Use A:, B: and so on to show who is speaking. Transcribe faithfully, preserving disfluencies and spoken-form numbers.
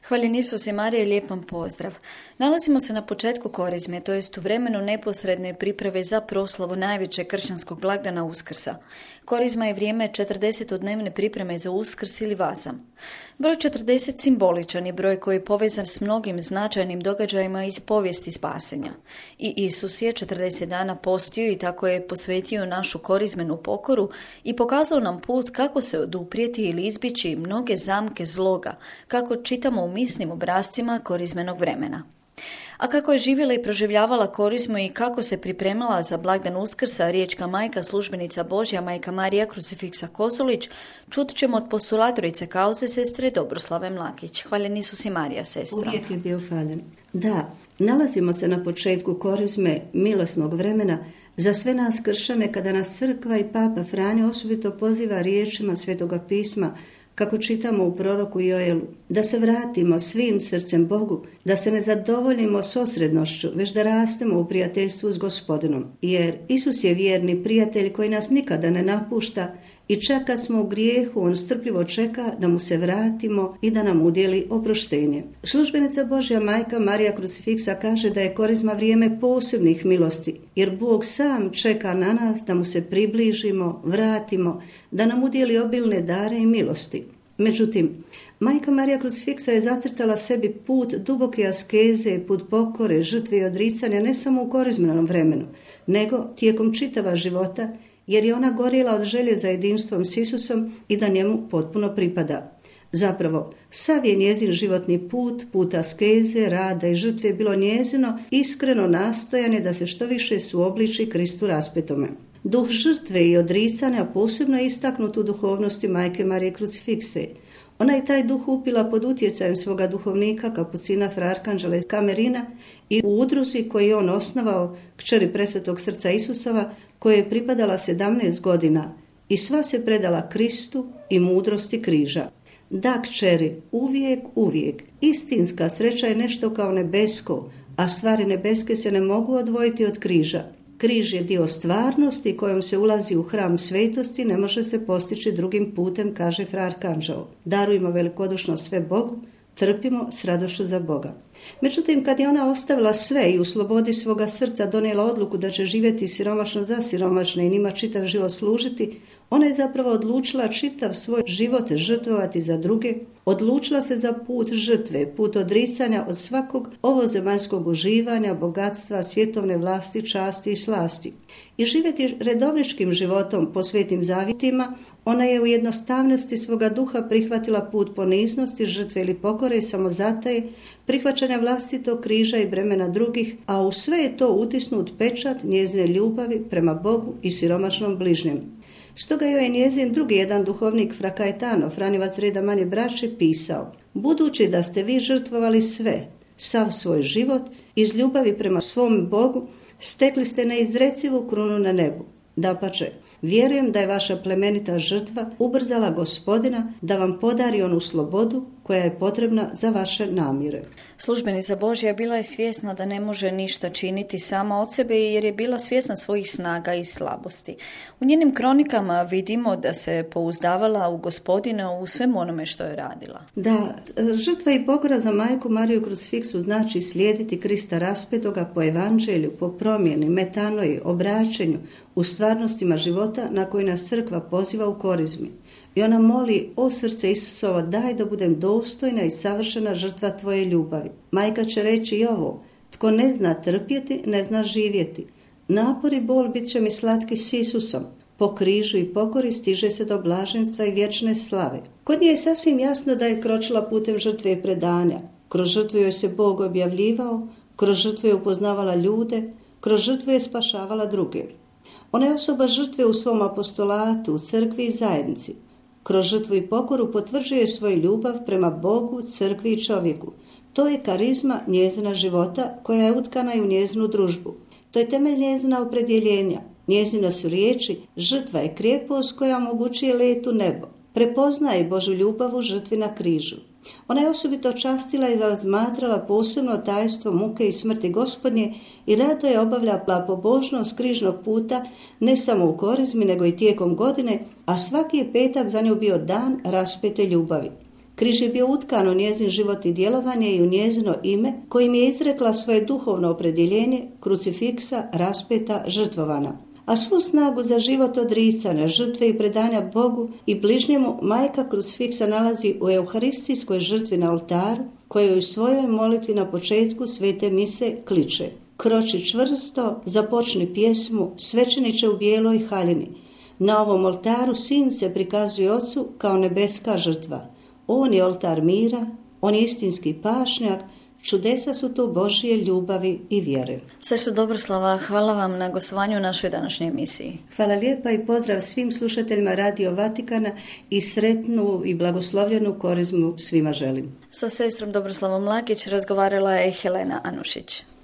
A: Hvaljen Isus i Marija, lijepom pozdrav. Nalazimo se na početku Korizme, to jest u vremenu neposredne priprave za proslavu najvećeg kršćanskog blagdana Uskrsa. Korizma je vrijeme četrdesetodnevne pripreme za Uskrs ili Vazam. Broj četrdeset simboličan je broj koji je povezan s mnogim značajnim događajima iz povijesti spasenja. I Isus je četrdeset dana postio i tako je posvetio našu korizmenu pokoru i pokazao nam put kako se oduprijeti ili izbjeći mnoge zamke zloga, kako čitamo u misnim obrascima korizmenog vremena. A kako je živjela i proživljavala korizmu i kako se pripremala za blagdan Uskrsa, riječka majka, službenica Božja, majka Marija Krucifiksa Kozolić, čut ćemo od postulatorice kauze, sestre Dobroslave Mlakić. Hvaljen Isus i Marija, sestra.
B: Uvijek je bio hvaljen. Da, nalazimo se na početku korizme milosnog vremena za sve nas kršćane, kada nas crkva i papa Franjo osobito poziva riječima Svetoga pisma, kako čitamo u proroku Joelu, da se vratimo svim srcem Bogu, da se ne zadovoljimo s osrednošću, već da rastemo u prijateljstvu s Gospodinom. Jer Isus je vjerni prijatelj koji nas nikada ne napušta i čak kad smo u grijehu, on strpljivo čeka da mu se vratimo i da nam udjeli oproštenje. Službenica Božja majka Marija Krucifiksa kaže da je korizma vrijeme posebnih milosti, jer Bog sam čeka na nas da mu se približimo, vratimo, da nam udjeli obilne dare i milosti. Međutim, majka Marija Krucifiksa je zacrtala sebi put duboke askeze, put pokore, žrtve i odricanja ne samo u korizmenom vremenu, nego tijekom čitava života, jer je ona gorjela od želje za jedinstvom s Isusom i da njemu potpuno pripada. Zapravo, sav je njezin životni put, put askeze, rada i žrtve bilo njezino iskreno nastojanje da se što više suobliči Kristu raspetome. Duh žrtve i odricanja posebno je istaknut u duhovnosti majke Marije Krucifikse. Ona je taj duh upila pod utjecajem svoga duhovnika, kapucina fra Arkanđela iz Kamerina i u udruzi koji je on osnovao, kćeri presvetog srca Isusova, koje je pripadala sedamnaest godina i sva se predala Kristu i mudrosti križa. Da, kćeri, uvijek, uvijek, istinska sreća je nešto kao nebesko, a stvari nebeske se ne mogu odvojiti od križa. Križ je dio stvarnosti kojom se ulazi u hram svetosti, ne može se postići drugim putem, kaže fra Arkanđeo. Darujmo velikodušno sve Bogu, trpimo s radošću za Boga. Međutim, kad je ona ostavila sve i u slobodi svoga srca donijela odluku da će živjeti siromašno za siromašne i njima čitav život služiti, ona je zapravo odlučila čitav svoj život žrtvovati za druge, odlučila se za put žrtve, put odricanja od svakog ovozemaljskog uživanja, bogatstva, svjetovne vlasti, časti i slasti. I živjeti redovničkim životom po svetim zavjetima, ona je u jednostavnosti svoga duha prihvatila put poniznosti, žrtve ili pokore, samozataje, prihvaćanja vlastitog križa i bremena drugih, a u sve je to utisnut pečat njezine ljubavi prema Bogu i siromašnom bližnjem. Stoga joj je njezin drugi jedan duhovnik fra Kajetano, Franjevac reda manje braće, pisao: budući da ste vi žrtvovali sve, sav svoj život, iz ljubavi prema svom Bogu, stekli ste neizrecivu krunu na nebu. Dapače, vjerujem da je vaša plemenita žrtva ubrzala Gospodina da vam podari onu slobodu koja je potrebna za vaše namjere.
A: Službenica Božja bila je svjesna da ne može ništa činiti sama od sebe jer je bila svjesna svojih snaga i slabosti. U njenim kronikama vidimo da se pouzdavala u Gospodina u svemu onome što je radila.
B: Da, žrtva i pokora za majku Mariju Krucifiksu znači slijediti Krista raspetoga po evanđelju, po promjeni, metanoji, obraćenju, u stvarnostima života na koji nas crkva poziva u korizmi. I ona moli: o srce Isusova, daj da budem dostojna i savršena žrtva tvoje ljubavi. Majka će reći i ovo: tko ne zna trpjeti, ne zna živjeti. Napor i bol bit će mi slatki s Isusom. Po križu i pokori stiže se do blaženstva i vječne slave. Kod nje je sasvim jasno da je kročila putem žrtve i predanja. Kroz žrtvu joj se Bog objavljivao, kroz žrtvu je upoznavala ljude, kroz žrtvu je spašavala druge. Ona je osoba žrtve u svom apostolatu, u crkvi i zajednici. Kroz žrtvu i pokoru potvrđuje svoju ljubav prema Bogu, crkvi i čovjeku. To je karizma njezina života koja je utkana i u njezinu družbu. To je temelj njezina opredjeljenja. Njezino su riječi: žrtva je krijepost koja omogućuje let u nebo. Prepoznaje Božju ljubav u žrtvi na križu. Ona je osobito častila i razmatrala posebno tajstvo muke i smrti Gospodnje i rado je obavljala pobožnost križnog puta ne samo u korizmi nego i tijekom godine, a svaki je petak za nju bio dan raspete ljubavi. Križ je bio utkan u njezin život i djelovanje i u njezino ime, kojim je izrekla svoje duhovno opredjeljenje, krucifiksa, raspeta, žrtvovana. A svu snagu za život odricanja, žrtve i predanja Bogu i bližnjemu majka krucifiksa nalazi u euharistijskoj žrtvi na oltaru, koju u svojoj molitvi na početku svete mise kliče: kroči čvrsto, započni pjesmu, svećeniče u bijeloj haljini. Na ovom oltaru sin se prikazuje ocu kao nebeska žrtva. On je oltar mira, on je istinski pašnjak, čudesa su to Božje ljubavi i vjere.
A: Sestra Dobroslava, hvala vam na gostovanju u našoj današnjoj emisiji.
B: Hvala lijepa i pozdrav svim slušateljima Radio Vatikana i sretnu i blagoslovljenu Korizmu svima želim.
A: Sa sestrom Dobroslavom Mlakić razgovarala je Helena Anušić.